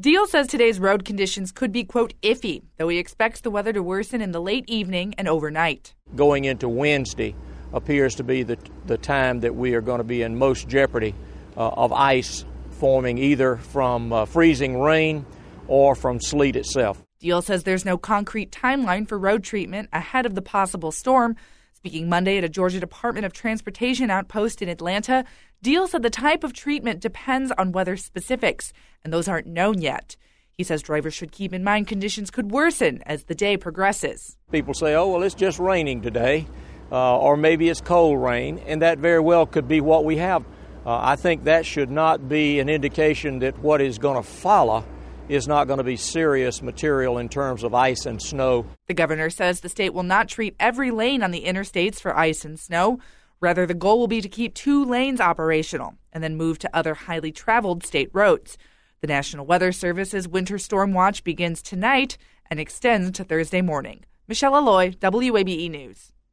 Deal says today's road conditions could be, quote, iffy, though he expects the weather to worsen in the late evening and overnight. Going into Wednesday appears to be the time that we are going to be in most jeopardy of ice forming either from freezing rain or from sleet itself. Deal says there's no concrete timeline for road treatment ahead of the possible storm. Speaking Monday at a Georgia Department of Transportation outpost in Atlanta, Deal said the type of treatment depends on weather specifics, and those aren't known yet. He says drivers should keep in mind conditions could worsen as the day progresses. People say, oh, well, it's just raining today, or maybe it's cold rain, and that very well could be what we have. I think that should not be an indication that what is going to follow is not going to be serious material in terms of ice and snow. The governor says the state will not treat every lane on the interstates for ice and snow. Rather, the goal will be to keep 2 lanes operational and then move to other highly traveled state roads. The National Weather Service's Winter Storm Watch begins tonight and extends to Thursday morning. Michelle Alloy, WABE News.